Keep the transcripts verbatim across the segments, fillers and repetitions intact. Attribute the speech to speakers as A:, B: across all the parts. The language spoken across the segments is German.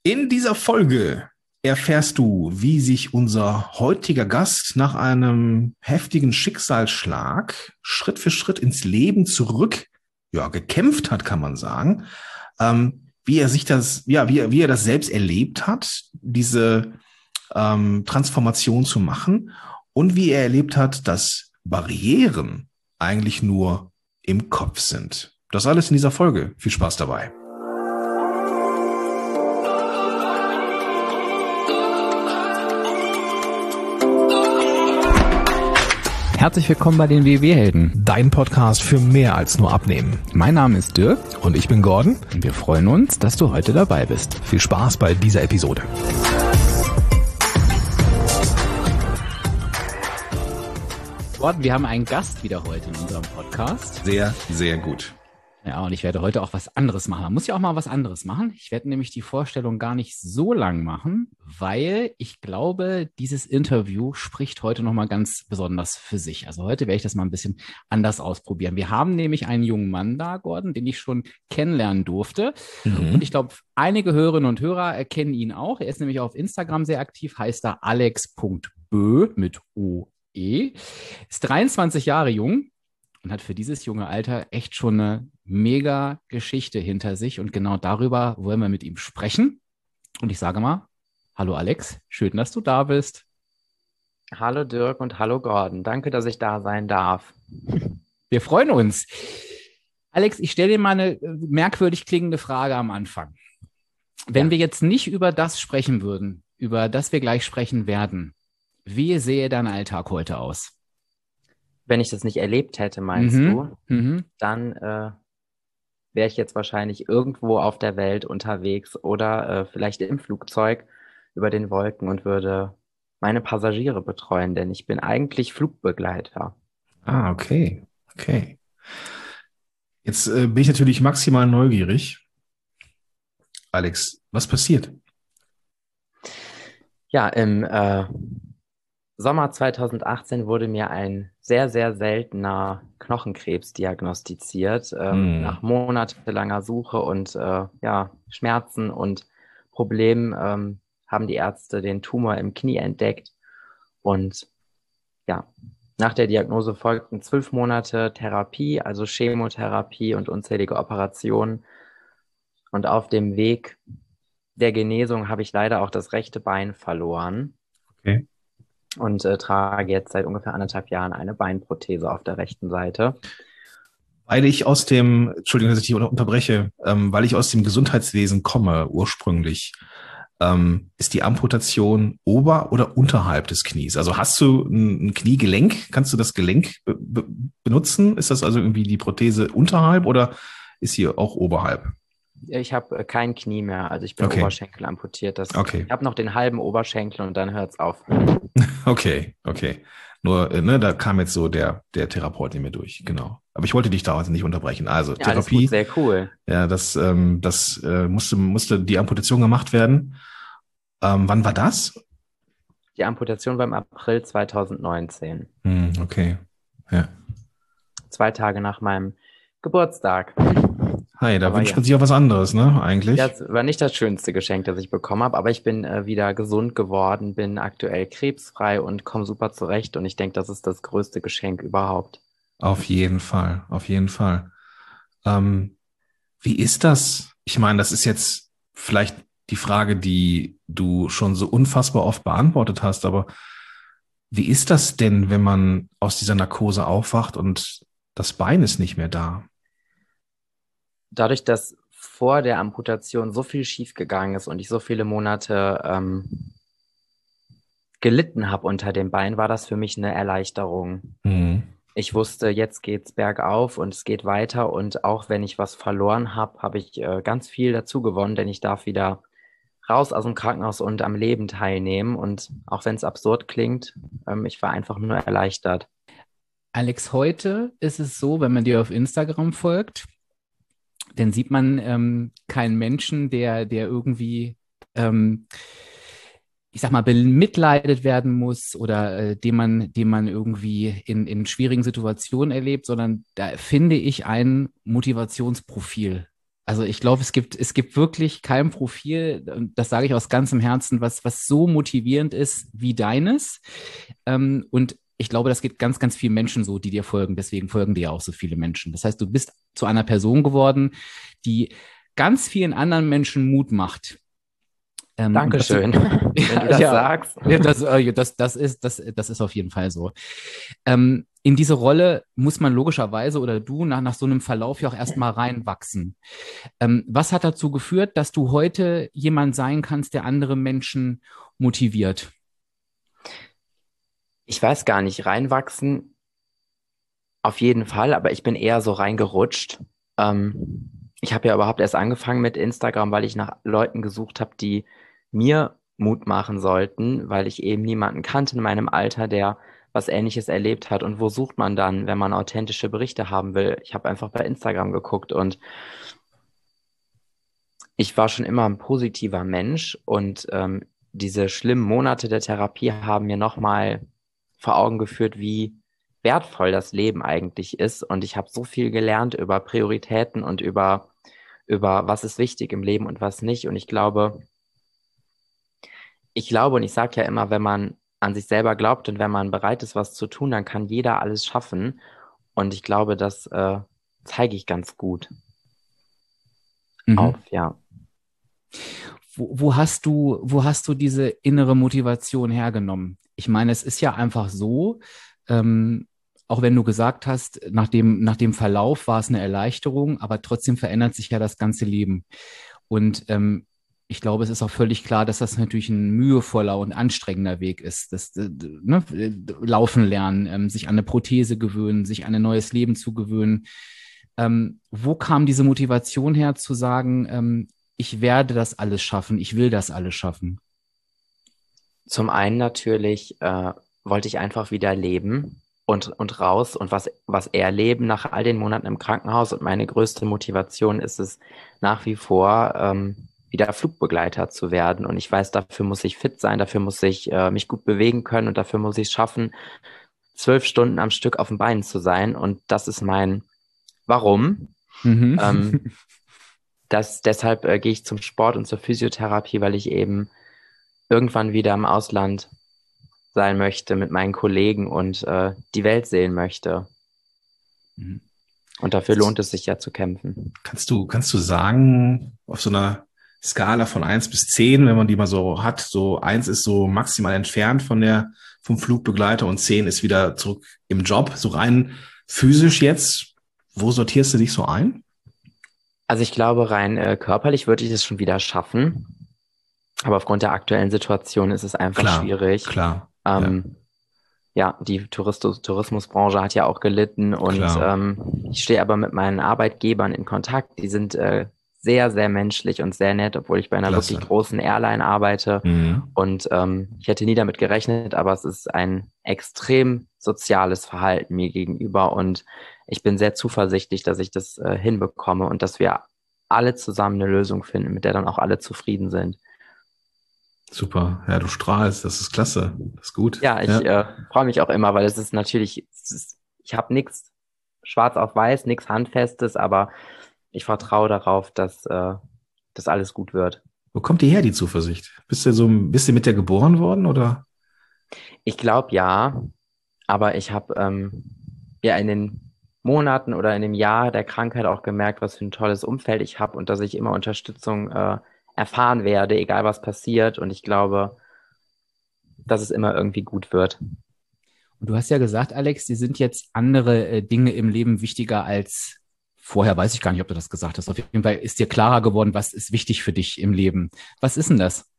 A: In dieser Folge erfährst du, wie sich unser heutiger Gast nach einem heftigen Schicksalsschlag Schritt für Schritt ins Leben zurück, ja, gekämpft hat, kann man sagen. Ähm, wie er sich das, ja, wie er, wie er das selbst erlebt hat, diese ähm, Transformation zu machen und wie er erlebt hat, dass Barrieren eigentlich nur im Kopf sind. Das alles in dieser Folge. Viel Spaß dabei.
B: Herzlich willkommen bei den W W-Helden.
C: Dein Podcast für mehr als nur Abnehmen.
B: Mein Name ist Dirk.
C: Und ich bin Gordon.
B: Und wir freuen uns, dass du heute dabei bist.
C: Viel Spaß bei dieser Episode.
B: Gordon, wir haben einen Gast wieder heute in unserem Podcast.
A: Sehr, sehr gut.
B: Ja, und ich werde heute auch was anderes machen. Man muss ja auch mal was anderes machen. Ich werde nämlich die Vorstellung gar nicht so lang machen, weil ich glaube, dieses Interview spricht heute nochmal ganz besonders für sich. Also heute werde ich das mal ein bisschen anders ausprobieren. Wir haben nämlich einen jungen Mann da, Gordon, den ich schon kennenlernen durfte. Mhm. Und ich glaube, einige Hörerinnen und Hörer erkennen ihn auch. Er ist nämlich auf Instagram sehr aktiv, heißt da alex punkt bö mit O E. Ist dreiundzwanzig Jahre jung. Und hat für dieses junge Alter echt schon eine mega Geschichte hinter sich. Und genau darüber wollen wir mit ihm sprechen. Und ich sage mal, hallo Alex, schön, dass du da bist.
D: Hallo Dirk und hallo Gordon. Danke, dass ich da sein darf.
B: Wir freuen uns. Alex, ich stelle dir mal eine merkwürdig klingende Frage am Anfang. Wenn ja. wir jetzt nicht über das sprechen würden, über das wir gleich sprechen werden, wie sähe dein Alltag heute aus?
D: Wenn ich das nicht erlebt hätte, meinst
B: mhm.
D: du,
B: mhm.
D: dann äh, wäre ich jetzt wahrscheinlich irgendwo auf der Welt unterwegs oder äh, vielleicht im Flugzeug über den Wolken und würde meine Passagiere betreuen, denn ich bin eigentlich Flugbegleiter.
A: Ah, okay, okay. Jetzt äh, bin ich natürlich maximal neugierig. Alex, was passiert?
D: Ja, im äh, Sommer zweitausendachtzehn wurde mir ein sehr, sehr seltener Knochenkrebs diagnostiziert. Ähm, mm. Nach monatelanger Suche und äh, ja, Schmerzen und Problemen ähm, haben die Ärzte den Tumor im Knie entdeckt. Und ja, nach der Diagnose folgten zwölf Monate Therapie, also Chemotherapie und unzählige Operationen. Und auf dem Weg der Genesung habe ich leider auch das rechte Bein verloren.
A: Okay.
D: Und äh, trage jetzt seit ungefähr anderthalb Jahren eine Beinprothese auf der rechten Seite.
A: Weil ich aus dem, Entschuldigung, dass ich dich unterbreche, ähm, weil ich aus dem Gesundheitswesen komme ursprünglich, ähm, ist die Amputation ober- oder unterhalb des Knies? Also hast du ein, ein Kniegelenk? Kannst du das Gelenk be- be- benutzen? Ist das also irgendwie die Prothese unterhalb oder ist sie auch oberhalb?
D: Ich habe kein Knie mehr, also ich bin
A: okay.
D: Oberschenkel amputiert. Das,
A: okay.
D: Ich habe noch den halben Oberschenkel und dann hört's auf.
A: Okay, okay. Nur, ne, da kam jetzt so der, der Therapeut in mir durch, genau. Aber ich wollte dich da heute nicht unterbrechen. Also
D: ja,
A: Therapie.
D: Gut, sehr cool.
A: Ja, das, ähm, das äh, musste, musste die Amputation gemacht werden. Ähm, wann war das?
D: Die Amputation war im April zweitausendneunzehn.
A: Hm, okay, ja.
D: Zwei Tage nach meinem Geburtstag.
A: Hi, da
D: aber
A: wünscht
D: ja.
A: man sich auch was anderes, ne, eigentlich?
D: Das war nicht das schönste Geschenk, das ich bekommen habe, aber ich bin äh, wieder gesund geworden, bin aktuell krebsfrei und komme super zurecht und ich denke, das ist das größte Geschenk überhaupt.
A: Auf jeden Fall, auf jeden Fall. Ähm, wie ist das? Ich meine, das ist jetzt vielleicht die Frage, die du schon so unfassbar oft beantwortet hast, aber wie ist das denn, wenn man aus dieser Narkose aufwacht und das Bein ist nicht mehr da?
D: Dadurch, dass vor der Amputation so viel schiefgegangen ist und ich so viele Monate ähm, gelitten habe unter dem Bein, war das für mich eine Erleichterung.
A: Mhm.
D: Ich wusste, jetzt geht's bergauf und es geht weiter und auch wenn ich was verloren habe, habe ich äh, ganz viel dazu gewonnen, denn ich darf wieder raus aus dem Krankenhaus und am Leben teilnehmen und auch wenn es absurd klingt, ähm, ich war einfach nur erleichtert.
B: Alex, heute ist es so, wenn man dir auf Instagram folgt, dann sieht man ähm, keinen Menschen, der, der irgendwie, ähm, ich sag mal, bemitleidet werden muss oder äh, den man, den man irgendwie in, in schwierigen Situationen erlebt, sondern da finde ich ein Motivationsprofil Also ich glaube, es gibt, es gibt wirklich kein Profil, und das sage ich aus ganzem Herzen, was, was so motivierend ist wie deines. Ähm, und ich glaube, das geht ganz, ganz vielen Menschen so, die dir folgen. Deswegen folgen dir ja auch so viele Menschen. Das heißt, du bist zu einer Person geworden, die ganz vielen anderen Menschen Mut macht. Ähm,
D: Dankeschön,
B: das,
D: wenn du das
B: ja,
D: sagst.
B: ja, das, äh, das, das, ist, das, das ist auf jeden Fall so. Ähm, in diese Rolle muss man logischerweise oder du nach, nach so einem Verlauf ja auch erstmal reinwachsen. Ähm, was hat dazu geführt, dass du heute jemand sein kannst, der andere Menschen motiviert?
D: Ich weiß gar nicht, reinwachsen auf jeden Fall, aber ich bin eher so reingerutscht. Ähm, ich habe ja überhaupt erst angefangen mit Instagram, weil ich nach Leuten gesucht habe, die mir Mut machen sollten, weil ich eben niemanden kannte in meinem Alter, der was Ähnliches erlebt hat. Und wo sucht man dann, wenn man authentische Berichte haben will? Ich habe einfach bei Instagram geguckt und ich war schon immer ein positiver Mensch und ähm, diese schlimmen Monate der Therapie haben mir nochmal vor Augen geführt, wie wertvoll das Leben eigentlich ist. Und ich habe so viel gelernt über Prioritäten und über, über was ist wichtig im Leben und was nicht. Und ich glaube, ich glaube und ich sage ja immer, wenn man an sich selber glaubt und wenn man bereit ist, was zu tun, dann kann jeder alles schaffen. Und ich glaube, das äh, zeige ich ganz gut
B: Mhm.
D: auf, ja.
B: Wo, wo hast du, wo hast du diese innere Motivation hergenommen? Ich meine, es ist ja einfach so, ähm, auch wenn du gesagt hast, nach dem, nach dem Verlauf war es eine Erleichterung, aber trotzdem verändert sich ja das ganze Leben. Und ähm, ich glaube, es ist auch völlig klar, dass das natürlich ein mühevoller und anstrengender Weg ist. Das, äh, ne, Laufen lernen, ähm, sich an eine Prothese gewöhnen, sich an ein neues Leben zu gewöhnen. Ähm, wo kam diese Motivation her, zu sagen, ähm, ich werde das alles schaffen, ich will das alles schaffen?
D: Zum einen natürlich äh, wollte ich einfach wieder leben und, und raus und was, was erleben nach all den Monaten im Krankenhaus. Und meine größte Motivation ist es nach wie vor, ähm, wieder Flugbegleiter zu werden. Und ich weiß, dafür muss ich fit sein, dafür muss ich äh, mich gut bewegen können und dafür muss ich es schaffen, zwölf Stunden am Stück auf den Beinen zu sein. Und das ist mein Warum.
B: Mhm.
D: Ähm, das, deshalb äh, gehe ich zum Sport und zur Physiotherapie, weil ich eben irgendwann wieder im Ausland sein möchte mit meinen Kollegen und äh, die Welt sehen möchte.
B: Mhm.
D: Und dafür lohnt es sich ja zu kämpfen.
A: Kannst du, kannst du sagen, auf so einer Skala von eins bis zehn, wenn man die mal so hat, so eins ist so maximal entfernt von der, vom Flugbegleiter und zehn ist wieder zurück im Job, so rein physisch jetzt, wo sortierst du dich so ein?
D: Also ich glaube, rein äh, körperlich würde ich es schon wieder schaffen. Aber aufgrund der aktuellen Situation ist es einfach
A: Klar,
D: schwierig.
A: klar.
D: Ähm, ja. ja, die Tourismus Tourismusbranche hat ja auch gelitten und
A: Klar.
D: ähm, ich stehe aber mit meinen Arbeitgebern in Kontakt. Die sind äh, sehr, sehr menschlich und sehr nett, obwohl ich bei einer
A: Klasse.
D: wirklich großen Airline arbeite.
A: Mhm.
D: Und ähm, ich hätte nie damit gerechnet, aber es ist ein extrem soziales Verhalten mir gegenüber und ich bin sehr zuversichtlich, dass ich das äh, hinbekomme und dass wir alle zusammen eine Lösung finden, mit der dann auch alle zufrieden sind.
A: Super. Ja, du strahlst. Das ist klasse. Das ist gut.
D: Ja, ich
A: Ja.
D: äh, freue mich auch immer, weil es ist natürlich, es ist, ich habe nichts schwarz auf weiß, nichts Handfestes, aber ich vertraue darauf, dass äh, das alles gut wird.
A: Wo kommt die her, die Zuversicht? Bist du so, bist du mit der geboren worden oder?
D: Ich glaube ja, aber ich habe ähm, ja in den Monaten oder in dem Jahr der Krankheit auch gemerkt, was für ein tolles Umfeld ich habe und dass ich immer Unterstützung äh, erfahren werde, egal was passiert. Und ich glaube, dass es immer irgendwie gut wird.
B: Und du hast ja gesagt, Alex, dir sind jetzt andere äh, Dinge im Leben wichtiger als vorher. Weiß ich gar nicht, ob du das gesagt hast. Auf jeden Fall ist dir klarer geworden, was ist wichtig für dich im Leben. Was ist denn das?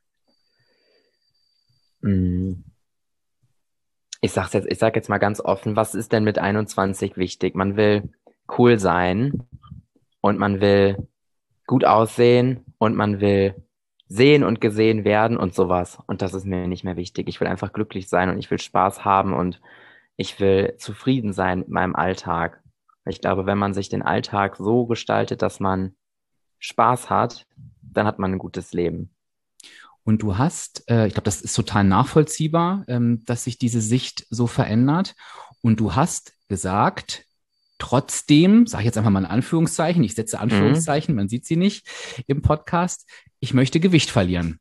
D: Ich sag's jetzt, ich sag jetzt mal ganz offen, was ist denn mit einundzwanzig wichtig? Man will cool sein und man will gut aussehen und man will sehen und gesehen werden und sowas. Und das ist mir nicht mehr wichtig. Ich will einfach glücklich sein und ich will Spaß haben und ich will zufrieden sein mit meinem Alltag. Ich glaube, wenn man sich den Alltag so gestaltet, dass man Spaß hat, dann hat man ein gutes Leben.
B: Und du hast, äh, ich glaube, das ist total nachvollziehbar, ähm, dass sich diese Sicht so verändert. Und du hast gesagt, trotzdem, sage ich jetzt einfach mal in Anführungszeichen, ich setze Anführungszeichen,
D: Mhm.
B: man sieht sie nicht im Podcast, ich möchte Gewicht verlieren.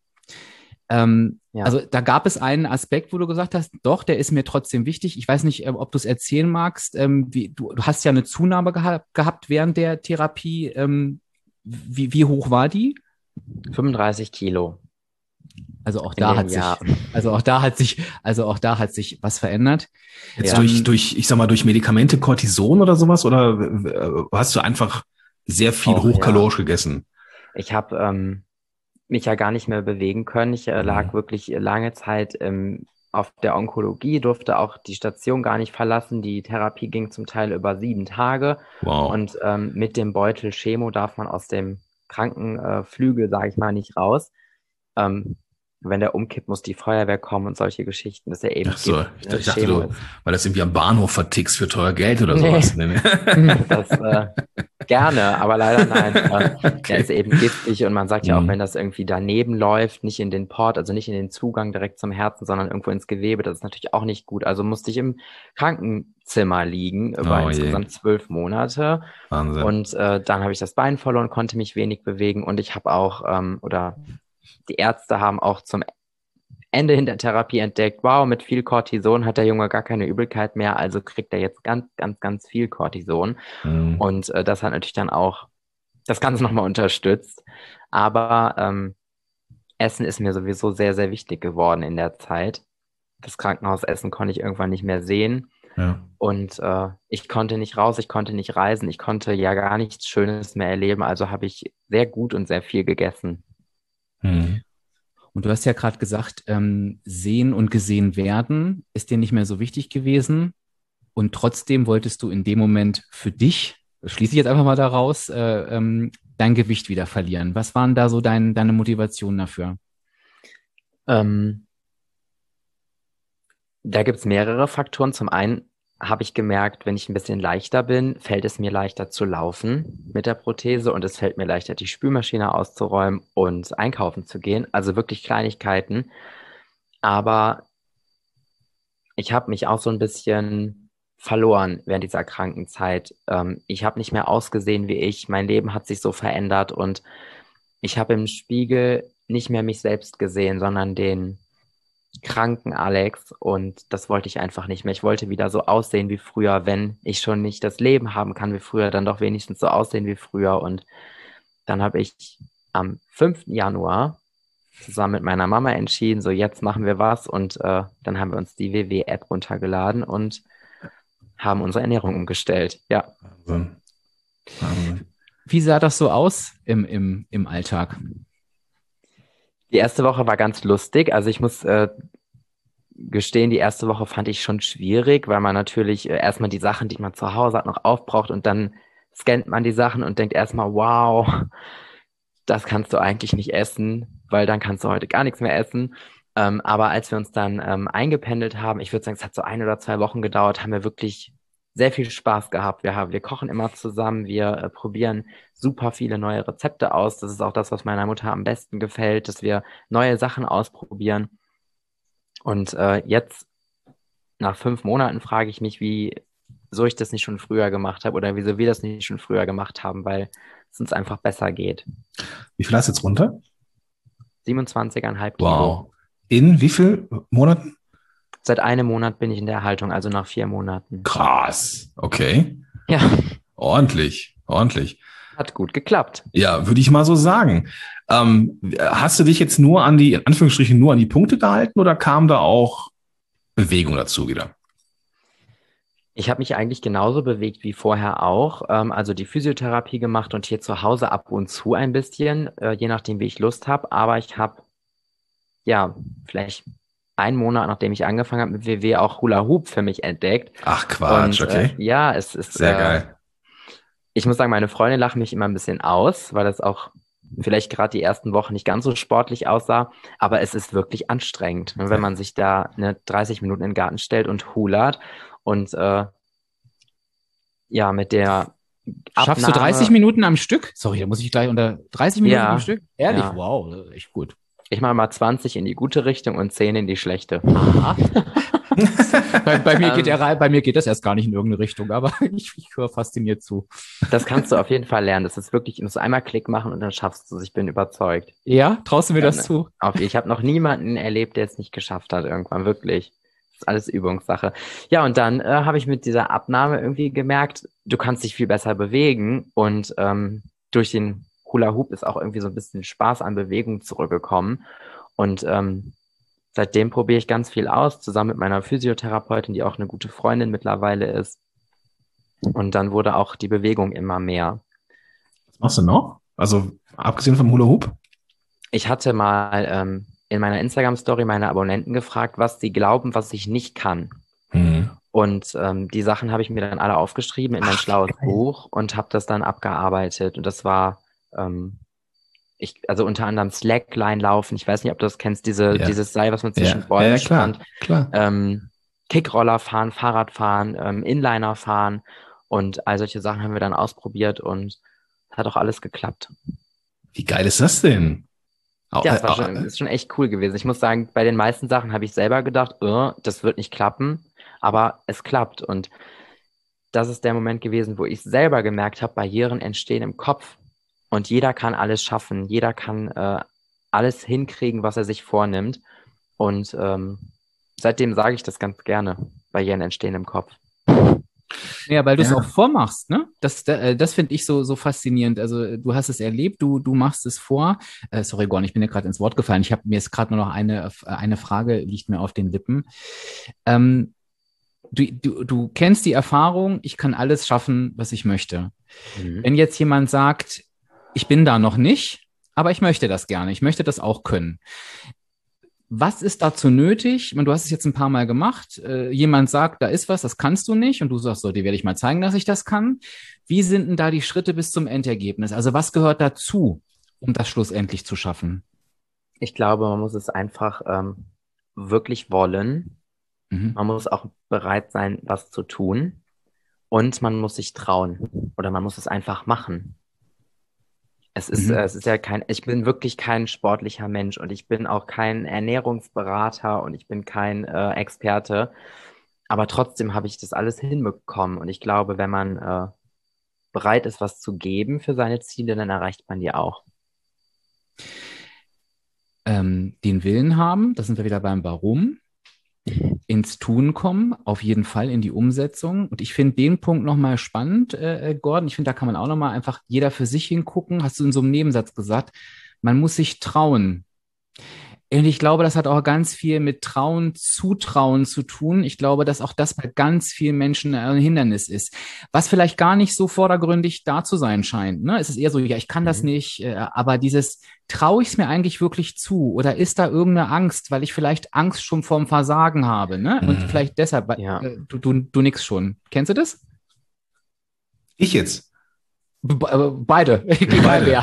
B: Ähm,
D: Ja.
B: Also da gab es einen Aspekt, wo du gesagt hast, doch, der ist mir trotzdem wichtig. Ich weiß nicht, äh, ob du es erzählen magst. Ähm, wie, du, du hast ja eine Zunahme geha gehabt während der Therapie. Ähm, wie, wie hoch war die?
D: fünfunddreißig Kilo
B: Also auch
D: in
B: da
D: dem
B: hat sich,
D: Jahr.
B: also auch da hat sich, also auch da hat sich was verändert.
A: Jetzt
D: Ja.
A: durch, durch, ich sag mal, durch Medikamente, Cortison oder sowas? Oder äh, hast du einfach sehr viel
D: Auch,
A: hochkalorisch gegessen?
D: Ich habe ähm, mich ja gar nicht mehr bewegen können. Ich äh, lag
A: Mhm.
D: wirklich lange Zeit ähm, auf der Onkologie, durfte auch die Station gar nicht verlassen. Die Therapie ging zum Teil über sieben Tage.
A: Wow.
D: Und ähm, mit dem Beutel Chemo darf man aus dem Krankenflügel, sage ich mal, nicht raus. Ähm, wenn der umkippt, muss die Feuerwehr kommen und solche Geschichten. Das ist ja eben
A: Ach so,
D: Gift,
A: ich,
D: ne?
A: ich dachte,
D: Chemo
A: du,
D: ist.
A: weil das irgendwie am Bahnhof vertickst für teuer Geld oder
D: Nee.
A: sowas. Nee, nee.
D: Das äh, gerne, aber leider nein. Äh,
A: Okay.
D: Der ist eben giftig und man sagt ja auch,
A: Mhm.
D: wenn das irgendwie daneben läuft, nicht in den Port, also nicht in den Zugang direkt zum Herzen, sondern irgendwo ins Gewebe, das ist natürlich auch nicht gut. Also musste ich im Krankenzimmer liegen über
A: Oh je.
D: insgesamt zwölf Monate
A: Wahnsinn.
D: und äh, dann habe ich das Bein verloren, konnte mich wenig bewegen und ich habe auch, ähm, oder die Ärzte haben auch zum Ende in der Therapie entdeckt, wow, mit viel Cortison hat der Junge gar keine Übelkeit mehr, also kriegt er jetzt ganz, ganz, ganz viel Cortison.
A: Mhm.
D: Und äh, das hat natürlich dann auch das Ganze nochmal unterstützt. Aber ähm, Essen ist mir sowieso sehr, sehr wichtig geworden in der Zeit. Das Krankenhausessen konnte ich irgendwann nicht mehr sehen.
A: Ja.
D: Und äh, ich konnte nicht raus, ich konnte nicht reisen, ich konnte ja gar nichts Schönes mehr erleben. Also habe ich sehr gut und sehr viel gegessen.
A: Mhm.
B: Und du hast ja gerade gesagt, ähm, sehen und gesehen werden ist dir nicht mehr so wichtig gewesen. Und trotzdem wolltest du in dem Moment für dich, das schließe ich jetzt einfach mal daraus, äh, ähm, dein Gewicht wieder verlieren. Was waren da so dein, deine Motivation dafür?
D: Ähm, da gibt es mehrere Faktoren. Zum einen habe ich gemerkt, wenn ich ein bisschen leichter bin, fällt es mir leichter zu laufen mit der Prothese und es fällt mir leichter, die Spülmaschine auszuräumen und einkaufen zu gehen. Also wirklich Kleinigkeiten. Aber ich habe mich auch so ein bisschen verloren während dieser Krankenzeit. Ähm, ich habe nicht mehr ausgesehen wie ich. Mein Leben hat sich so verändert und ich habe im Spiegel nicht mehr mich selbst gesehen, sondern den kranken Alex und das wollte ich einfach nicht mehr. Ich wollte wieder so aussehen wie früher, wenn ich schon nicht das Leben haben kann wie früher, dann doch wenigstens so aussehen wie früher. Und dann habe ich am fünften Januar zusammen mit meiner Mama entschieden, so jetzt machen wir was und äh, dann haben wir uns die W W-App runtergeladen und haben unsere Ernährung umgestellt. Ja.
A: Wahnsinn. Wahnsinn.
B: Wie sah das so aus im, im, im Alltag?
D: Die erste Woche war ganz lustig. Also ich muss äh, gestehen, die erste Woche fand ich schon schwierig, weil man natürlich äh, erstmal die Sachen, die man zu Hause hat, noch aufbraucht und dann scannt man die Sachen und denkt erstmal, wow, das kannst du eigentlich nicht essen, weil dann kannst du heute gar nichts mehr essen. Ähm, aber als wir uns dann ähm, eingependelt haben, ich würde sagen, es hat so ein oder zwei Wochen gedauert, haben wir wirklich sehr viel Spaß gehabt. Wir haben, wir kochen immer zusammen, wir äh, probieren super viele neue Rezepte aus. Das ist auch das, was meiner Mutter am besten gefällt, dass wir neue Sachen ausprobieren. Und äh, jetzt, nach fünf Monaten, frage ich mich, wieso ich das nicht schon früher gemacht habe oder wieso wir das nicht schon früher gemacht haben, weil es uns einfach besser geht.
A: Wie viel hast du jetzt runter?
D: siebenundzwanzig Komma fünf Kilo.
A: Wow. In wie viel Monaten?
D: Seit einem Monat bin ich in der Erhaltung, also nach vier Monaten.
A: Krass. Okay.
D: Ja,
A: Ordentlich. Ordentlich.
D: hat gut geklappt.
A: Ja, würde ich mal so sagen. Ähm, hast du dich jetzt nur an die, in Anführungsstrichen, nur an die Punkte gehalten oder kam da auch Bewegung dazu wieder?
D: Ich habe mich eigentlich genauso bewegt wie vorher auch. Ähm, also die Physiotherapie gemacht und hier zu Hause ab und zu ein bisschen, äh, je nachdem, wie ich Lust habe. Aber ich habe, ja, vielleicht einen Monat, nachdem ich angefangen habe mit W W, auch Hula Hoop für mich entdeckt.
A: Ach Quatsch,
D: und,
A: okay.
D: Äh, ja, es ist
A: Sehr
D: äh,
A: geil.
D: Ich muss sagen, meine Freunde lachen mich immer ein bisschen aus, weil das auch vielleicht gerade die ersten Wochen nicht ganz so sportlich aussah, aber es ist wirklich anstrengend, ne, wenn man sich da eine dreißig Minuten in den Garten stellt und hulert und äh, ja, mit der
B: Schaffst du
D: Abnahme-
B: dreißig Minuten am Stück? Sorry, da muss ich gleich unter dreißig Minuten
D: Ja,
B: am Stück? Ehrlich?
D: ja.
B: Wow, das ist echt gut.
D: Ich mache mal zwanzig in die gute Richtung und zehn in die schlechte.
B: Aha. bei, bei, mir geht der, bei mir geht das erst gar nicht in irgendeine Richtung, aber ich, ich höre fasziniert zu.
D: Das kannst du auf jeden Fall lernen. Das ist wirklich, du musst einmal Klick machen und dann schaffst du es. Ich bin überzeugt.
B: Ja, traust du mir
D: Ja,
B: das
D: ne.
B: zu?
D: Auf, ich habe noch niemanden erlebt, der es nicht geschafft hat irgendwann, wirklich. Das ist alles Übungssache. Ja, und dann äh, habe ich mit dieser Abnahme irgendwie gemerkt, du kannst dich viel besser bewegen und ähm, durch den Hula Hoop ist auch irgendwie so ein bisschen Spaß an Bewegung zurückgekommen. Und ähm, seitdem probiere ich ganz viel aus, zusammen mit meiner Physiotherapeutin, die auch eine gute Freundin mittlerweile ist. Und dann wurde auch die Bewegung immer mehr.
A: Was machst du noch? Also abgesehen vom Hula Hoop?
D: Ich hatte mal ähm, in meiner Instagram-Story meine Abonnenten gefragt, was sie glauben, was ich nicht kann.
A: Mhm.
D: Und ähm, die Sachen habe ich mir dann alle aufgeschrieben in mein
A: Ach,
D: schlaues
A: geil.
D: Buch und habe das dann abgearbeitet. Und das war, ähm, ich, also unter anderem Slackline laufen. Ich weiß nicht, ob du das kennst, diese,
A: Ja.
D: dieses Seil, was man zwischen
A: Ja,
D: Bäumen
A: ja, klar,
D: spannt.
A: klar.
D: Ähm, Kickroller fahren, Fahrrad fahren, ähm, Inliner fahren und all solche Sachen haben wir dann ausprobiert und hat auch alles geklappt.
A: Wie geil ist das denn? Au-
D: Ja, es war
A: äh,
D: schon,
A: äh,
D: ist schon echt cool gewesen. Ich muss sagen, bei den meisten Sachen habe ich selber gedacht, äh, das wird nicht klappen, aber es klappt. Und das ist der Moment gewesen, wo ich selber gemerkt habe, Barrieren entstehen im Kopf und jeder kann alles schaffen, jeder kann äh, alles hinkriegen, was er sich vornimmt. Und ähm, seitdem sage ich das ganz gerne, Barrieren entstehen im Kopf.
B: Ja, weil du es
A: Ja.
B: auch vormachst, ne? Das, äh, das finde ich so, so faszinierend. Also du hast es erlebt, du, du machst es vor. Äh, sorry, Gorn, ich bin dir gerade ins Wort gefallen. Ich habe mir jetzt gerade nur noch eine, eine Frage, liegt mir auf den Lippen. Ähm, du, du, du kennst die Erfahrung, ich kann alles schaffen, was ich möchte.
D: Mhm.
B: Wenn jetzt jemand sagt, ich bin da noch nicht, aber ich möchte das gerne, ich möchte das auch können. Was ist dazu nötig? Ich meine, du hast es jetzt ein paar Mal gemacht. Äh, jemand sagt, da ist was, das kannst du nicht. Und du sagst so, dir werde ich mal zeigen, dass ich das kann. Wie sind denn da die Schritte bis zum Endergebnis? Also was gehört dazu, um das schlussendlich zu schaffen?
D: Ich glaube, man muss es einfach ähm, wirklich wollen.
B: Mhm.
D: Man muss auch bereit sein, was zu tun. Und man muss sich trauen. Oder man muss es einfach machen. Es ist,
B: Mhm.
D: äh, es ist ja kein, ich bin wirklich kein sportlicher Mensch und ich bin auch kein Ernährungsberater und ich bin kein äh, Experte. Aber trotzdem habe ich das alles hinbekommen. Und ich glaube, wenn man äh, bereit ist, was zu geben für seine Ziele, dann erreicht man die auch.
B: Ähm, den Willen haben, da sind wir wieder beim Warum. Ins Tun kommen, auf jeden Fall in die Umsetzung. Und ich finde den Punkt nochmal spannend, äh, Gordon. Ich finde, da kann man auch nochmal einfach jeder für sich hingucken. Hast du in so einem Nebensatz gesagt, man muss sich trauen. Und ich glaube, das hat auch ganz viel mit Trauen, Zutrauen zu tun. Ich glaube, dass auch das bei ganz vielen Menschen ein Hindernis ist, was vielleicht gar nicht so vordergründig da zu sein scheint. Ne? Es ist eher so, ja, ich kann das
D: Mhm.
B: nicht, äh, aber dieses, traue ich es mir eigentlich wirklich zu? Oder ist da irgendeine Angst, weil ich vielleicht Angst schon vorm Versagen habe? Ne? Und
A: Mhm.
B: vielleicht deshalb,
D: Ja.
B: äh, du, du, du nix schon. Kennst du das?
A: Ich jetzt.
B: Be äh, beide. Egal
A: Beide.
B: wer.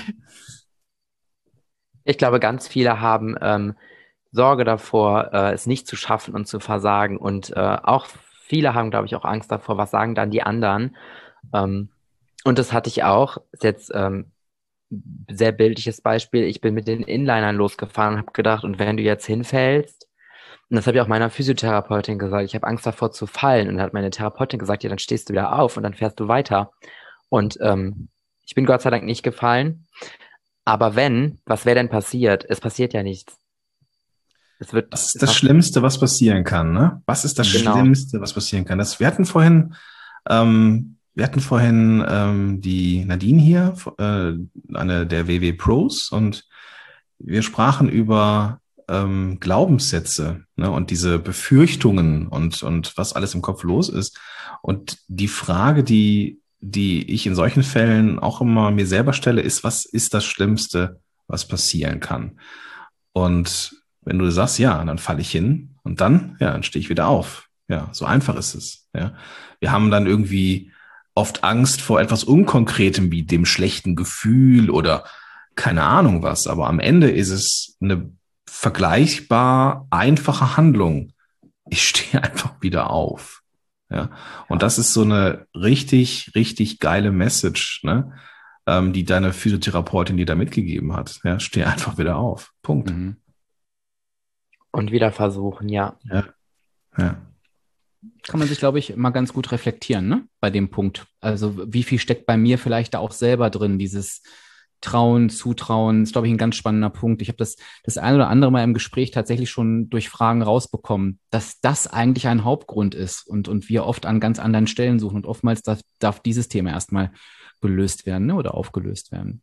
D: Ich glaube, ganz viele haben ähm, Sorge davor, äh, es nicht zu schaffen und zu versagen. Und äh, auch viele haben, glaube ich, auch Angst davor, was sagen dann die anderen. Ähm, und das hatte ich auch. Ist jetzt ähm, sehr bildliches Beispiel. Ich bin mit den Inlinern losgefahren und habe gedacht, und wenn du jetzt hinfällst, und das habe ich auch meiner Physiotherapeutin gesagt, ich habe Angst davor zu fallen. Und dann hat meine Therapeutin gesagt, ja, dann stehst du wieder auf und dann fährst du weiter. Und ähm, ich bin Gott sei Dank nicht gefallen. Aber wenn, was wäre denn passiert? Es passiert ja nichts. Es wird,
A: Das
D: es
A: ist das
D: macht-
A: Schlimmste, was passieren kann, ne? Was ist das
D: Genau.
A: Schlimmste, was passieren kann? Das, wir hatten vorhin, ähm, wir hatten vorhin ähm, die Nadine hier, äh, eine der W W Pros, und wir sprachen über ähm, Glaubenssätze, ne? Und diese Befürchtungen und, und was alles im Kopf los ist. Und die Frage, die, die ich in solchen Fällen auch immer mir selber stelle, ist, was ist das Schlimmste, was passieren kann? Und wenn du sagst, ja, dann falle ich hin und dann, ja, dann stehe ich wieder auf. Ja, so einfach ist es. Ja, wir haben dann irgendwie oft Angst vor etwas Unkonkretem wie dem schlechten Gefühl oder keine Ahnung was. Aber am Ende ist es eine vergleichbar einfache Handlung. Ich stehe einfach wieder auf. Ja, und das ist so eine richtig, richtig geile Message, ne? ähm, die deine Physiotherapeutin dir da mitgegeben hat. Ja, steh einfach wieder auf. Punkt.
B: Mhm.
D: Und wieder versuchen, ja.
A: Ja. Ja.
B: Kann man sich, glaube ich, mal ganz gut reflektieren, ne? Bei dem Punkt. Also wie viel steckt bei mir vielleicht da auch selber drin, dieses Trauen, Zutrauen, ist, glaube ich, ein ganz spannender Punkt. Ich habe das das ein oder andere Mal im Gespräch tatsächlich schon durch Fragen rausbekommen, dass das eigentlich ein Hauptgrund ist und, und wir oft an ganz anderen Stellen suchen und oftmals darf, darf dieses Thema erstmal gelöst werden, ne? Oder aufgelöst werden.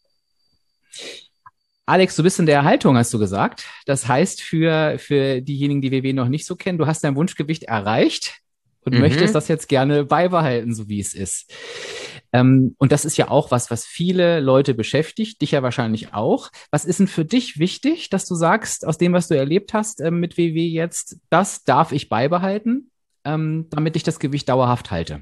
B: Alex, du bist in der Erhaltung, hast du gesagt. Das heißt, für, für diejenigen, die W W noch nicht so kennen, du hast dein Wunschgewicht erreicht und
D: Mhm.
B: möchtest das jetzt gerne beibehalten, so wie es ist. Ähm, und das ist ja auch was, was viele Leute beschäftigt, dich ja wahrscheinlich auch. Was ist denn für dich wichtig, dass du sagst, aus dem, was du erlebt hast äh, mit W W jetzt, das darf ich beibehalten, ähm, damit ich das Gewicht dauerhaft halte?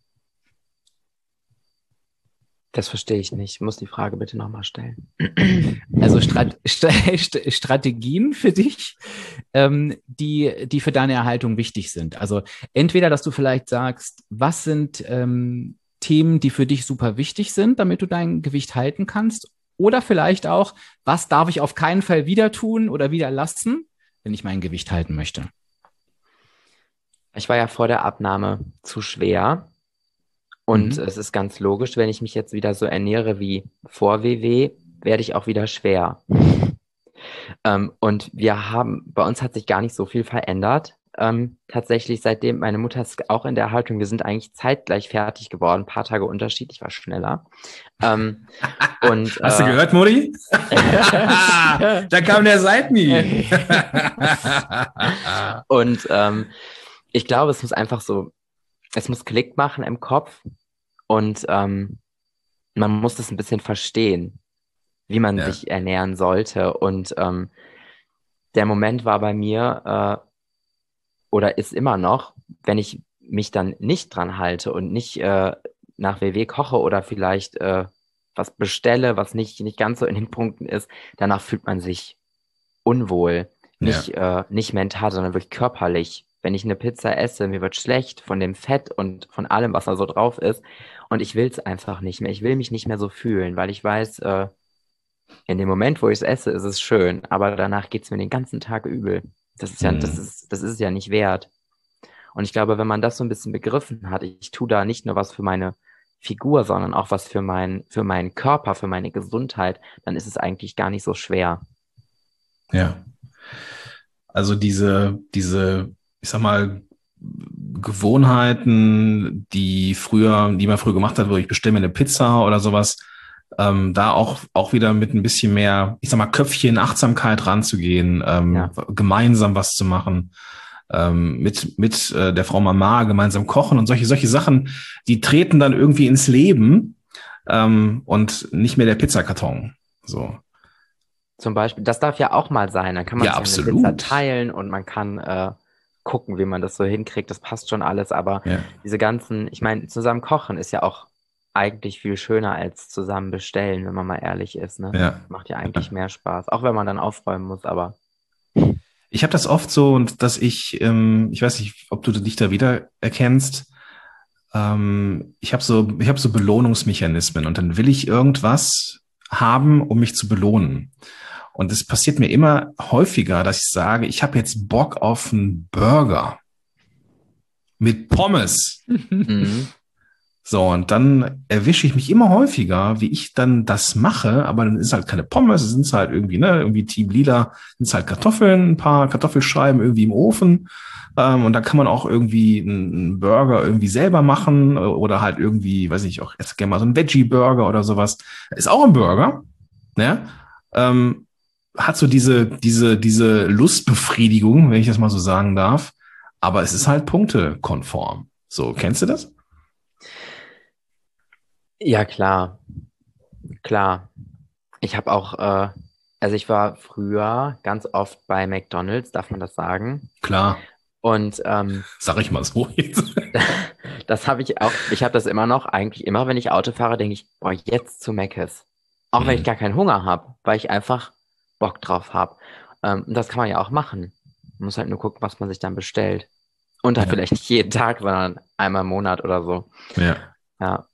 D: Das verstehe ich nicht. Ich muss die Frage bitte nochmal stellen.
B: Also Strat St Strategien für dich, ähm, die, die für deine Erhaltung wichtig sind. Also entweder, dass du vielleicht sagst, was sind ähm, Themen, die für dich super wichtig sind, damit du dein Gewicht halten kannst, oder vielleicht auch, was darf ich auf keinen Fall wieder tun oder wieder lassen, wenn ich mein Gewicht halten möchte.
D: Ich war ja vor der Abnahme zu schwer. Und
B: Mhm.
D: es ist ganz logisch, wenn ich mich jetzt wieder so ernähre wie vor W W, werde ich auch wieder schwer. Ähm, und wir haben, bei uns hat sich gar nicht so viel verändert. Ähm, tatsächlich seitdem, meine Mutter ist auch in der Haltung, wir sind eigentlich zeitgleich fertig geworden, ein paar Tage Unterschied, ich war schneller. Ähm, und,
A: Hast du
D: äh,
A: gehört, Mutti? Da kam der Seitenhieb.
D: und ähm, ich glaube, es muss einfach so, es muss Klick machen im Kopf und ähm, man muss das ein bisschen verstehen, wie man
A: Ja.
D: sich ernähren sollte. Und ähm, der Moment war bei mir äh, oder ist immer noch, wenn ich mich dann nicht dran halte und nicht äh, nach W W koche oder vielleicht äh, was bestelle, was nicht, nicht ganz so in den Punkten ist, danach fühlt man sich unwohl. Nicht, äh, nicht mental, sondern wirklich körperlich. Wenn ich eine Pizza esse, mir wird schlecht von dem Fett und von allem, was da so drauf ist. Und ich will es einfach nicht mehr. Ich will mich nicht mehr so fühlen, weil ich weiß, äh, in dem Moment, wo ich es esse, ist es schön, aber danach geht es mir den ganzen Tag übel. Das ist ja,
A: Mhm.
D: das ist, das ist es ja nicht wert. Und ich glaube, wenn man das so ein bisschen begriffen hat, ich tue da nicht nur was für meine Figur, sondern auch was für mein, für meinen Körper, für meine Gesundheit, dann ist es eigentlich gar nicht so schwer.
A: Ja. Also diese, diese, ich sag mal, Gewohnheiten, die früher, die man früher gemacht hat, wo ich bestelle mir eine Pizza oder sowas, ähm, da auch, auch wieder mit ein bisschen mehr, ich sag mal, Köpfchen Achtsamkeit ranzugehen, ähm,
D: Ja.
A: gemeinsam was zu machen, ähm, mit, mit äh, der Frau Mama gemeinsam kochen und solche, solche Sachen, die treten dann irgendwie ins Leben, ähm, und nicht mehr der Pizzakarton. So.
D: Zum Beispiel, das darf ja auch mal sein. Dann kann man
A: Ja,
D: sich
A: absolut.
D: eine Pizza teilen und man kann äh, gucken, wie man das so hinkriegt. Das passt schon alles. Aber
A: Ja.
D: diese ganzen, ich meine, zusammen kochen ist ja auch eigentlich viel schöner als zusammen bestellen, wenn man mal ehrlich ist. Ne?
A: Ja.
D: Macht ja eigentlich mehr Spaß. Auch wenn man dann aufräumen muss, aber
A: Ich habe das oft so, und dass ich, ähm, ich weiß nicht, ob du dich da wieder erkennst. Ähm, ich habe so, ich habe so Belohnungsmechanismen und dann will ich irgendwas haben, um mich zu belohnen. Und es passiert mir immer häufiger, dass ich sage, ich habe jetzt Bock auf einen Burger mit Pommes.
D: mhm.
A: So, und dann erwische ich mich immer häufiger, wie ich dann das mache, aber dann ist halt keine Pommes, es sind halt irgendwie, ne, irgendwie Team Lila, sind halt Kartoffeln, ein paar Kartoffelscheiben irgendwie im Ofen, ähm, und da kann man auch irgendwie einen Burger irgendwie selber machen oder halt irgendwie, weiß ich auch, jetzt gerne mal so einen Veggie-Burger oder sowas. Ist auch ein Burger, ne, ähm, hat so diese, diese, diese Lustbefriedigung, wenn ich das mal so sagen darf, aber es ist halt punktekonform. So, kennst du das?
D: Ja, klar. Klar. Ich habe auch, äh, also ich war früher ganz oft bei McDonald's, darf man das sagen?
A: Klar.
D: Und ähm,
A: Sag ich mal so jetzt.
D: das habe ich auch, ich habe das immer noch, eigentlich immer, wenn ich Auto fahre, denke ich, boah, jetzt zu Mc's. Auch wenn ich gar keinen Hunger habe, weil ich einfach Bock drauf habe. Ähm, und das kann man ja auch machen. Man muss halt nur gucken, was man sich dann bestellt. Und dann
A: Ja.
D: vielleicht nicht jeden Tag, sondern einmal im Monat oder so.
A: Ja.
D: Ja.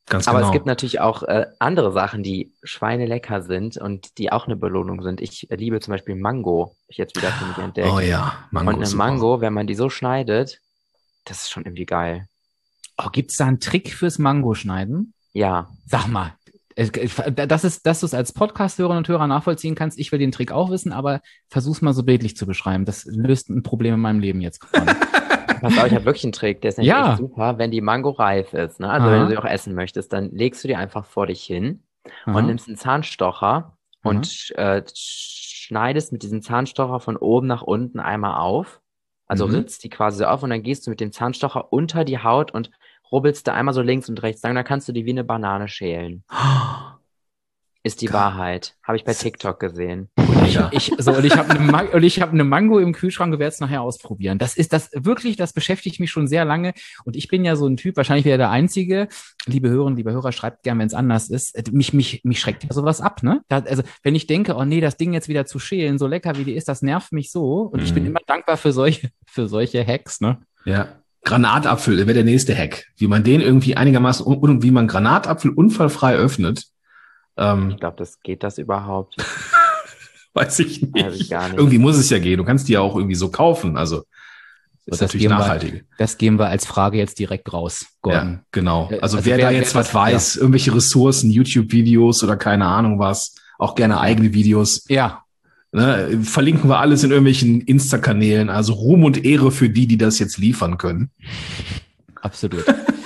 A: Ganz
D: Aber
A: genau.
D: es gibt natürlich auch äh, andere Sachen, die schweinelecker sind und die auch eine Belohnung sind. Ich äh, liebe zum Beispiel Mango, habe ich jetzt wieder für mich entdeckt.
A: Oh ja, Mango
D: Und eine
A: ist super.
D: Mango, wenn man die so schneidet, das ist schon irgendwie geil.
B: Oh, gibt's da einen Trick fürs Mango-Schneiden?
D: Ja,
B: Sag mal. Es- Das ist, dass du es als Podcast-Hörer und Hörer nachvollziehen kannst. Ich will den Trick auch wissen, aber versuch's mal so bildlich zu beschreiben. Das löst ein Problem in meinem Leben jetzt gerade.
D: pass auf, ich habe wirklich einen Trick, der ist nämlich
B: Ja.
D: echt super. Wenn die Mango reif ist, ne? Also
B: Aha.
D: wenn du sie auch essen möchtest, dann legst du die einfach vor dich hin
B: Aha.
D: und nimmst einen Zahnstocher und äh, schneidest mit diesem Zahnstocher von oben nach unten einmal auf. Also
A: Mhm.
D: ritzt die quasi so auf und dann gehst du mit dem Zahnstocher unter die Haut und rubbelst da einmal so links und rechts lang, dann kannst du die wie eine Banane schälen. Ist die
A: Geil.
D: Wahrheit. Habe ich bei TikTok gesehen.
A: Ja.
B: Ich, so, und ich habe eine, Man- und ich hab eine Mango im Kühlschrank und werde es nachher ausprobieren. Das ist das wirklich, das beschäftigt mich schon sehr lange. Und ich bin ja so ein Typ, wahrscheinlich wäre der Einzige. Liebe Hörerinnen, liebe Hörer, schreibt gern, wenn es anders ist. Äh, Mich, mich, mich schreckt ja sowas ab, ne? Da, also, wenn ich denke, oh nee, das Ding jetzt wieder zu schälen, so lecker wie die ist, das nervt mich so. Und ich bin
A: Mhm.
B: immer dankbar für solche, für solche Hacks, ne?
A: Ja. Granatapfel wäre der nächste Hack. Wie man den irgendwie einigermaßen und, und wie man Granatapfel unfallfrei öffnet. Ähm,
D: Ich glaube, das geht das überhaupt.
A: weiß ich nicht.
D: Weiß ich gar nicht.
A: Irgendwie muss es ja gehen. Du kannst die ja auch irgendwie so kaufen. Also ist
B: das
A: natürlich
B: geben wir-
A: nachhaltig.
B: Das geben wir als Frage jetzt direkt raus, Gordon.
A: Ja, genau.
B: Äh,
A: Also,
B: also
A: wer,
B: wer-
A: da
B: wer
A: jetzt
B: das-
A: was weiß, irgendwelche Ressourcen, YouTube-Videos oder keine Ahnung was, auch gerne eigene Videos,
B: Ja,
A: ne, verlinken wir alles in irgendwelchen Insta-Kanälen. Also Ruhm und Ehre für die, die das jetzt liefern können.
B: absolut.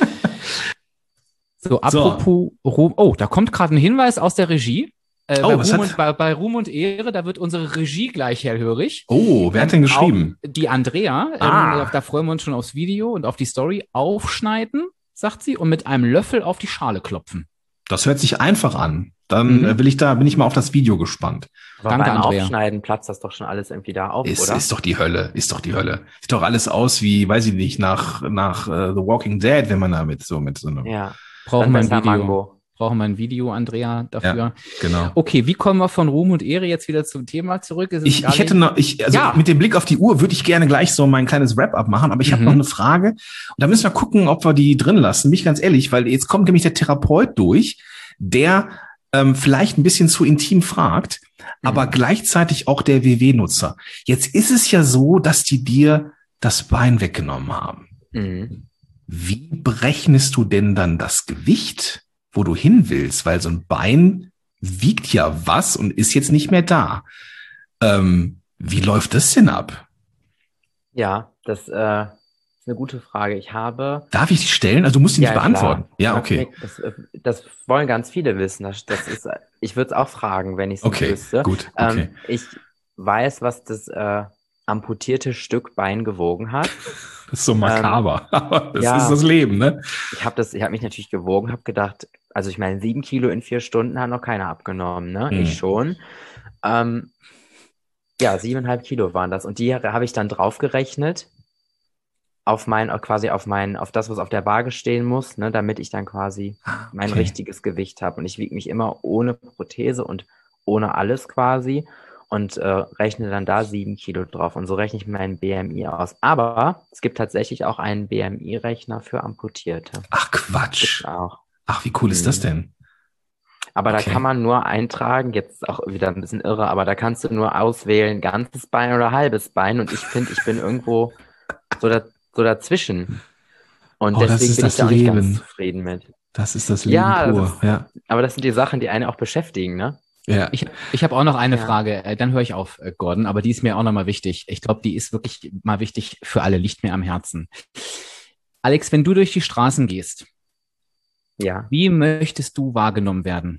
B: So, apropos Ruhm. Oh, da kommt gerade ein Hinweis aus der Regie. Äh,
A: Oh,
B: bei,
A: was
B: Ruhm
A: hat-
B: und, bei, bei Ruhm und Ehre, da wird unsere Regie gleich hellhörig.
A: Oh, wer hat denn geschrieben?
B: Auch die Andrea,
A: Ah.
B: ähm, da freuen wir uns schon aufs Video und auf die Story. Aufschneiden, sagt sie, und mit einem Löffel auf die Schale klopfen.
A: Das hört sich einfach an. Dann
B: Mhm.
A: äh, will ich da, bin ich mal auf das Video gespannt.
D: Aber
B: Danke,
D: beim
B: Andrea.
D: Aufschneiden platzt das doch schon alles irgendwie da auf,
A: Ist,
D: oder?
A: ist doch die Hölle, ist doch die Hölle. Sieht doch alles aus wie, weiß ich nicht, nach, nach äh, The Walking Dead, wenn man da mit so, mit so einem,
D: Ja,
B: Brauchen wir ein
D: besser
B: Video.
D: Mango.
B: Brauchen wir ein Video, Andrea, dafür.
A: Ja, genau.
B: Okay, wie kommen wir von Ruhm und Ehre jetzt wieder zum Thema zurück? Es ist
A: Ich,
B: gar
A: ich hätte
B: nicht-
A: noch, ich, also
B: Ja.
A: mit dem Blick auf die Uhr würde ich gerne gleich so mein kleines Wrap-up machen, aber ich habe
B: Mhm.
A: noch eine Frage. Und da müssen wir gucken, ob wir die drin lassen. Mich ganz ehrlich, weil jetzt kommt nämlich der Therapeut durch, der ähm, vielleicht ein bisschen zu intim fragt, aber gleichzeitig auch der W W-Nutzer. Jetzt ist es ja so, dass die dir das Bein weggenommen haben.
D: Mhm.
A: Wie berechnest du denn dann das Gewicht, wo du hin willst? Weil so ein Bein wiegt ja was und ist jetzt nicht mehr da. Ähm, wie läuft das denn ab?
D: Ja, das äh, ist eine gute Frage. Ich habe.
A: Darf ich die stellen? Also du musst die nicht
D: Ja,
A: beantworten.
D: klar.
A: Ja,
D: Na,
A: okay.
D: nee, Das, äh, das wollen ganz viele wissen. Das, das ist, äh, ich würde es auch fragen, wenn ich es
A: Okay,
D: nicht wüsste.
A: gut. Okay.
D: Ähm, ich weiß, was das äh, amputierte Stück Bein gewogen hat.
A: Das ist so makaber. Aber das
D: ja.
A: ist das Leben, ne?
D: Ich habe das, ich habe mich natürlich gewogen, habe gedacht, also ich meine, sieben Kilo in vier Stunden hat noch keiner abgenommen, ne?
A: Hm.
D: Ich schon. Ähm, ja, siebeneinhalb Kilo waren das. Und die habe ich dann draufgerechnet auf mein, quasi auf mein, auf das, was auf der Waage stehen muss, ne, damit ich dann quasi
A: Ah,
D: mein
A: okay.
D: richtiges Gewicht habe. Und ich wiege mich immer ohne Prothese und ohne alles quasi und äh, rechne dann da sieben Kilo drauf. Und so rechne ich meinen B M I aus. Aber es gibt tatsächlich auch einen B M I-Rechner für Amputierte.
A: Ach,
D: Gibt's
A: Quatsch.
D: auch.
A: Ach, wie cool ist das denn?
D: Aber
A: Okay.
D: da kann man nur eintragen, jetzt auch wieder ein bisschen irre, aber da kannst du nur auswählen, ganzes Bein oder halbes Bein. Und ich finde, ich bin irgendwo so, da, so dazwischen. Und
A: Oh, das
D: deswegen
A: ist
D: bin ich
A: das
D: da auch nicht ganz
A: Leben.
D: zufrieden mit.
A: Das ist das Leben
D: Ja,
A: pur.
D: das ist-
A: Ja.
D: Aber das sind die Sachen, die einen auch beschäftigen, ne?
A: Ja.
B: Ich, ich habe auch noch eine
D: Ja.
B: Frage, äh, dann höre ich auf, äh, Gordon, aber die ist mir auch nochmal wichtig. Ich glaube, die ist wirklich mal wichtig für alle, liegt mir am Herzen. Alex, wenn du durch die Straßen gehst,
D: Ja.
B: wie möchtest du wahrgenommen werden?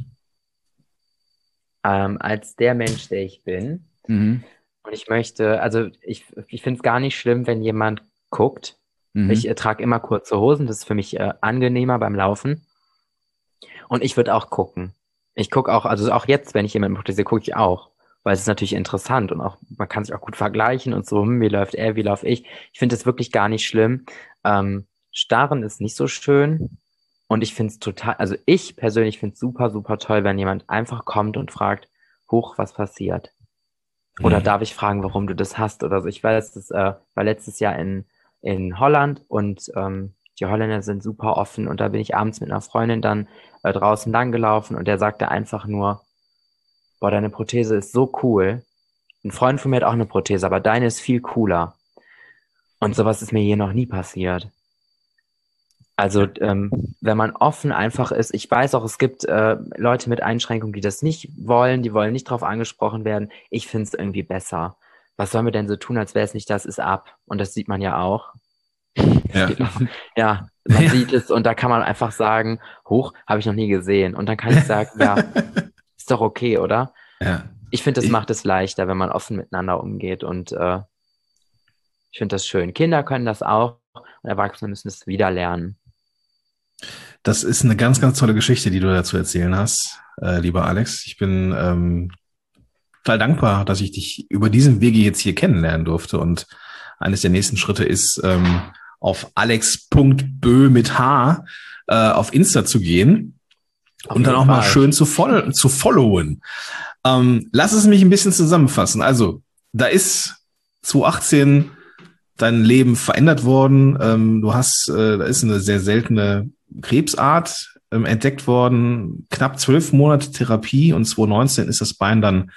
D: Ähm, als der Mensch, der ich bin.
B: Mhm.
D: Und ich möchte, also ich, ich finde es gar nicht schlimm, wenn jemand guckt.
B: Mhm.
D: Ich äh, trage immer kurze Hosen, das ist für mich äh, angenehmer beim Laufen. Und ich würde auch gucken. Ich gucke auch, also auch jetzt, wenn ich jemanden fotografiere, gucke ich auch. Weil es ist natürlich interessant und auch, man kann sich auch gut vergleichen und so, hm, wie läuft er, wie laufe ich. Ich finde es wirklich gar nicht schlimm. Ähm, Starren ist nicht so schön. Und ich finde es total, also ich persönlich finde es super, super toll, wenn jemand einfach kommt und fragt, huch, was passiert? Oder
A: Mhm.
D: darf ich fragen, warum du das hast oder so? Ich weiß, das äh, war letztes Jahr in, in Holland und ähm, die Holländer sind super offen und da bin ich abends mit einer Freundin dann äh, draußen lang gelaufen und der sagte einfach nur, boah, deine Prothese ist so cool. Ein Freund von mir hat auch eine Prothese, aber deine ist viel cooler. Und sowas ist mir hier noch nie passiert. Also ähm, wenn man offen einfach ist, ich weiß auch, es gibt äh, Leute mit Einschränkungen, die das nicht wollen, die wollen nicht drauf angesprochen werden. Ich finde es irgendwie besser. Was sollen wir denn so tun, als wäre es nicht das, ist ab. Und das sieht man ja auch.
A: Ja.
D: Ja, man
A: Ja.
D: sieht es und da kann man einfach sagen, hoch, habe ich noch nie gesehen. Und dann kann ich sagen, ja, ist doch okay, oder?
A: Ja.
D: Ich finde, das
A: Ich-
D: macht es leichter, wenn man offen miteinander umgeht und äh, ich finde das schön. Kinder können das auch und Erwachsene müssen es wieder lernen.
A: Das ist eine ganz, ganz tolle Geschichte, die du dazu erzählen hast, äh, lieber Alex. Ich bin ähm, total dankbar, dass ich dich über diesen Wege jetzt hier kennenlernen durfte. Und eines der nächsten Schritte ist, ähm, auf alex punkt bö mit H äh, auf Insta zu gehen
D: Auf
A: und dann
D: jeden
A: auch mal
D: Fall.
A: schön zu, fol zu followen. Ähm, lass es mich ein bisschen zusammenfassen. Also, da ist zwanzig achtzehn dein Leben verändert worden. Ähm, du hast, äh, da ist eine sehr seltene Krebsart ähm, entdeckt worden. Knapp zwölf Monate Therapie und zwanzig neunzehn ist das Bein dann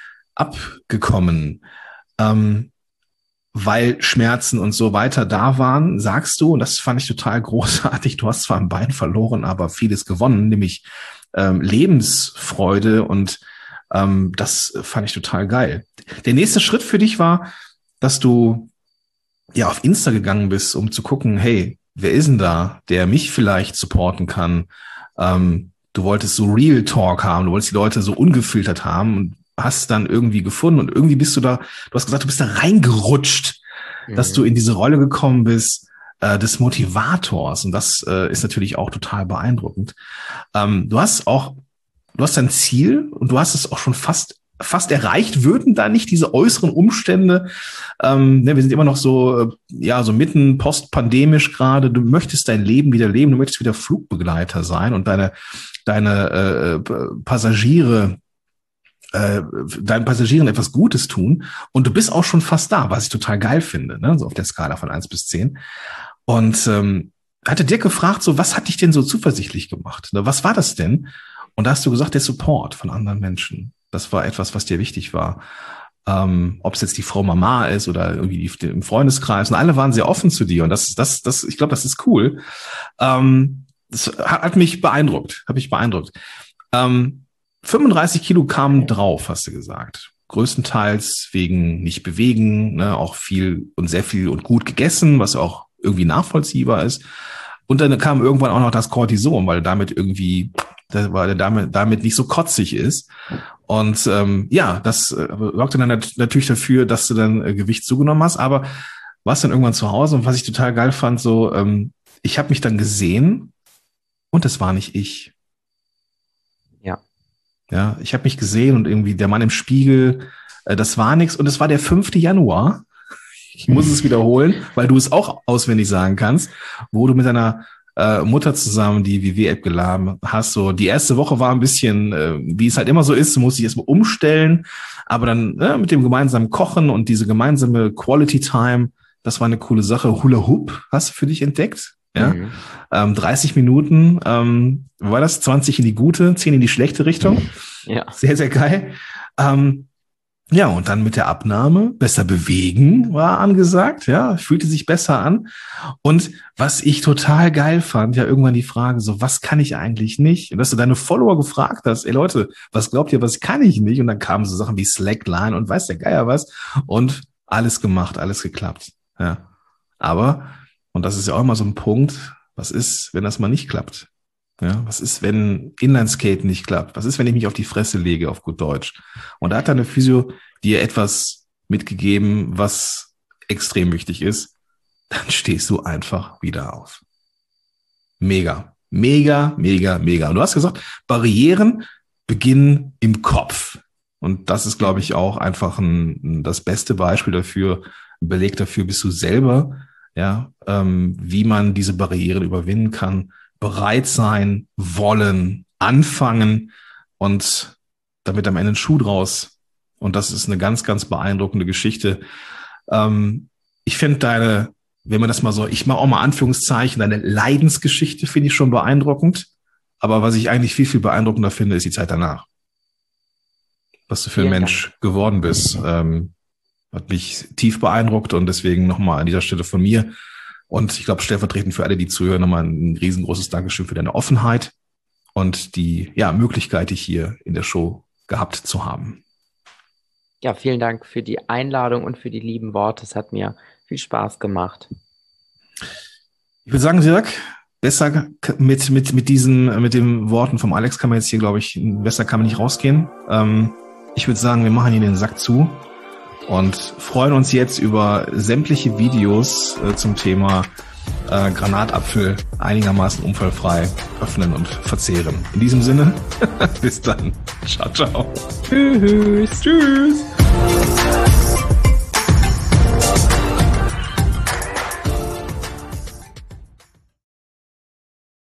A: abgekommen. Ähm, weil Schmerzen und so weiter da waren, sagst du, und das fand ich total großartig, du hast zwar ein Bein verloren, aber vieles gewonnen, nämlich ähm, Lebensfreude und ähm, das fand ich total geil. Der nächste Schritt für dich war, dass du ja auf Insta gegangen bist, um zu gucken, hey, wer ist denn da, der mich vielleicht supporten kann? Ähm, du wolltest so Real Talk haben, du wolltest die Leute so ungefiltert haben und hast dann irgendwie gefunden und irgendwie bist du da, du hast gesagt, du bist da reingerutscht,
D: Mhm.
A: dass du in diese Rolle gekommen bist äh, des Motivators und das äh, ist natürlich auch total beeindruckend. Ähm, du hast auch, du hast dein Ziel und du hast es auch schon fast fast erreicht. Würden da nicht diese äußeren Umstände, ähm, ne, wir sind immer noch so, äh, ja, so mitten postpandemisch gerade, du möchtest dein Leben wieder leben, du möchtest wieder Flugbegleiter sein und deine, deine äh, Passagiere äh, deinen Passagieren etwas Gutes tun und du bist auch schon fast da, was ich total geil finde, ne? So auf der Skala von eins bis zehn. Und ähm, hatte Dirk gefragt, so, was hat dich denn so zuversichtlich gemacht? Was war das denn? Und da hast du gesagt, der Support von anderen Menschen. Das war etwas, was dir wichtig war. Ähm, ob es jetzt die Frau Mama ist oder irgendwie die, im Freundeskreis. Und alle waren sehr offen zu dir. Und das, das, das, ich glaube, das ist cool. Ähm, das hat, hat mich beeindruckt, hat mich beeindruckt. Ähm, fünfunddreißig Kilo kamen drauf, hast du gesagt. Größtenteils wegen nicht bewegen, ne, auch viel und sehr viel und gut gegessen, was auch irgendwie nachvollziehbar ist. Und dann kam irgendwann auch noch das Cortison, weil damit irgendwie, weil er damit, damit nicht so kotzig ist. Und ähm, ja, das äh, sorgte dann nat- natürlich dafür, dass du dann äh, Gewicht zugenommen hast. Aber warst dann irgendwann zu Hause und was ich total geil fand, so, ähm, ich habe mich dann gesehen und das war nicht ich.
D: Ja.
A: Ja, ich habe mich gesehen und irgendwie der Mann im Spiegel, äh, das war nichts. Und es war der fünfte Januar. Ich muss es wiederholen, weil du es auch auswendig sagen kannst, wo du mit deiner äh, Mutter zusammen die W W-App geladen hast. So, die erste Woche war ein bisschen, äh, wie es halt immer so ist, du musst dich erstmal umstellen. Aber dann äh, mit dem gemeinsamen Kochen und diese gemeinsame Quality Time, das war eine coole Sache. Hula Hoop hast du für dich entdeckt. Ja,
D: Mhm.
A: ähm, dreißig Minuten, ähm, war das? zwanzig in die gute, zehn in die schlechte Richtung.
D: Ja.
A: Sehr, sehr geil. Ähm, ja, und dann mit der Abnahme, besser bewegen war angesagt, ja, fühlte sich besser an. Und was ich total geil fand, ja, irgendwann die Frage so, was kann ich eigentlich nicht? Und dass du deine Follower gefragt hast, ey Leute, was glaubt ihr, was kann ich nicht? Und dann kamen so Sachen wie Slackline und weiß der Geier was und alles gemacht, alles geklappt, ja. Aber, und das ist ja auch immer so ein Punkt, was ist, wenn das mal nicht klappt? Ja, was ist, wenn Inlineskaten nicht klappt? Was ist, wenn ich mich auf die Fresse lege, auf gut Deutsch? Und da hat deine Physio dir etwas mitgegeben, was extrem wichtig ist. Dann stehst du einfach wieder auf. Mega, mega, mega, mega. Und du hast gesagt, Barrieren beginnen im Kopf. Und das ist, glaube ich, auch einfach ein, das beste Beispiel dafür, ein Beleg dafür bist du selber, ja, ähm, wie man diese Barrieren überwinden kann. Bereit sein, wollen, anfangen und damit am Ende ein Schuh draus. Und das ist eine ganz, ganz beeindruckende Geschichte. Ähm, ich finde deine wenn man das mal so, ich mache auch mal Anführungszeichen, deine Leidensgeschichte finde ich schon beeindruckend. Aber was ich eigentlich viel, viel beeindruckender finde, ist die Zeit danach. Was du für ein
D: Vielen
A: Mensch
D: Dank.
A: geworden bist, ähm, hat mich tief beeindruckt und deswegen nochmal an dieser Stelle von mir und ich glaube stellvertretend für alle, die zuhören, nochmal ein riesengroßes Dankeschön für deine Offenheit und die ja, Möglichkeit, dich hier in der Show gehabt zu haben.
D: Ja, vielen Dank für die Einladung und für die lieben Worte. Es hat mir viel Spaß gemacht.
A: Ich würde sagen, Dirk, besser mit, mit, mit diesen, mit den Worten vom Alex kann man jetzt hier, glaube ich, besser kann man nicht rausgehen. Ähm, ich würde sagen, wir machen hier den Sack zu und freuen uns jetzt über sämtliche Videos äh, zum Thema äh, Granatapfel einigermaßen unfallfrei öffnen und verzehren. In diesem Sinne, bis dann. Ciao, ciao.
B: Tschüss.
A: Tschüss.